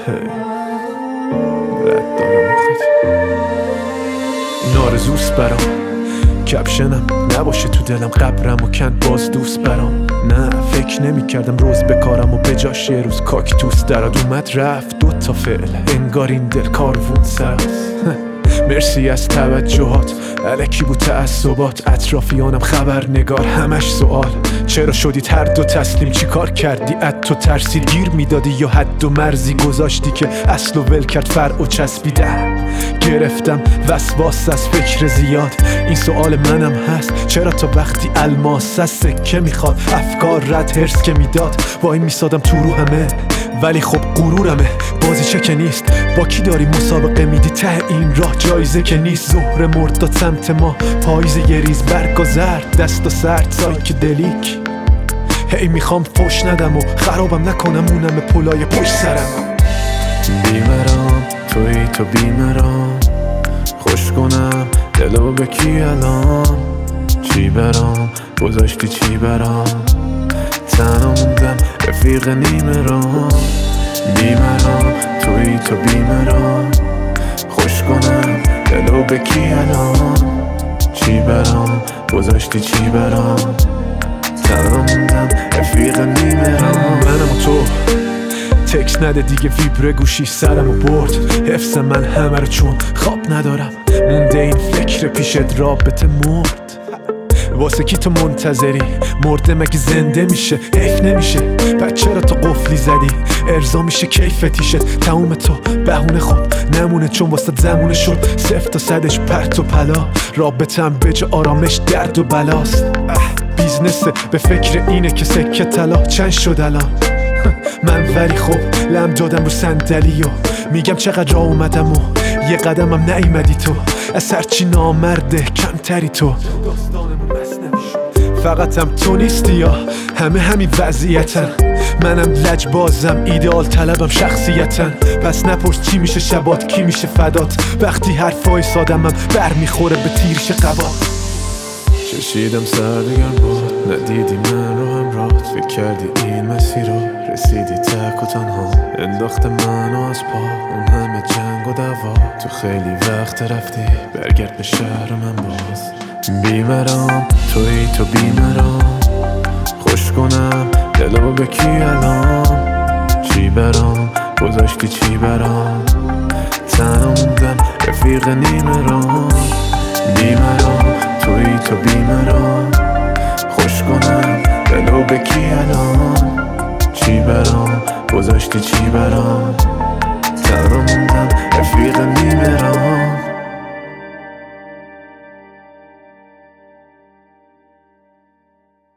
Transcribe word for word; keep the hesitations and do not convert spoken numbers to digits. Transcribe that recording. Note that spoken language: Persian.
رد دارم آخد این آرزوست برام، کپشنم نباشه تو دلم، قبرم و کند باز دوست برام. نه فکر نمی کردم روز بکارم و بجاش یه روز کاکتوس دراد اومد رفت دو تا فعل، انگار این دل کاروون سراست. مرسی از توجهات، الکی بود تعصبات، اطرافیانم خبرنگار همش سوال. چرا شدید هر دو تسلیم، چی کار کردی اد تو ترسید گیر میدادی یا حد و مرزی گذاشتی که اصل و ول کرد فرع و چسبیده. گرفتم وسواس از فکر زیاد، این سوال منم هست چرا تا وقتی الماس از سکه میخواد افکار رد هرس که میداد وای میسادم تو رو همه. ولی خب غرورمه بازی چه که نیست، با کی داری مسابقه میدی ته این راه جایزه که نیست. ظهر مرد داد سمت ما پاییز یه ریز برگ و زرد، دست و سرد سایک دلیک. هی میخوام فوش ندم و خرابم نکنم اونم پلای پشت سرم. بیمرام توی تو بیمرام، خوش کنم دلو به کی الان. چی برام گذاشتی چی برام، تنها موندم رفیق نیمه رام. بیمرام توی تو بیمرام، خوش کنم دلو به کی الان. چی برام گذاشتی چی برام، تنها موندم رفیق نیمه رام. منم و تو تکس نده دیگه ویبره گوشی سرمو برد. حفظ من همه رو چون خواب ندارم، مونده این فکر پیشت رابطه مرد. واسه کی تو منتظری مرده مگه زنده میشه، حیف نمیشه پس چرا تو قفلی زدی ارضا میشه کیفتیشت. تموم تو بهونه خوب نمونه چون واسه زمونه شد صفر تا صدش پرت و پلا. رابطم به جا آرامش درد و بلاست، بیزنسه به فکر اینه که سکه طلا چند شد الان. من ولی خب لم دادم رو صندلی و میگم چقدر راه اومدم و یه قدمم نیومدی تو. از هرچی نامرده کمتری تو، فقط هم تو نیستی یا همه همین وضعیتن. منم لجبازم ایدئال طلبم شخصیتن، پس نپرس چی میشه شبات کی میشه فدات. وقتی حرفای سادمم بر میخوره به تیرش قبات. چشیدم سردگرم بود ندیدی من رو همراهت، فکر کردی این مسیر رو رسیدی تک و تنها. انداخته منو از پا اون همه جنگ و دعوا، تو خیلی وقت رفتی برگرد به شهر من باز. بیمرام توی تو بیمرام، خوش کنم دلو به کی الان. چی برام گذاشتی چی برام، تنها موندم رفیق نیمه رام. بیمرام توی تو بیمرام، خوش کنم دلو به کی الان. چی برام گذاشتی چی برام،